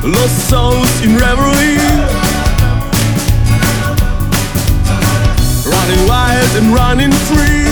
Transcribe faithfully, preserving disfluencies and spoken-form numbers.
lost souls in reverie, running wild and running free.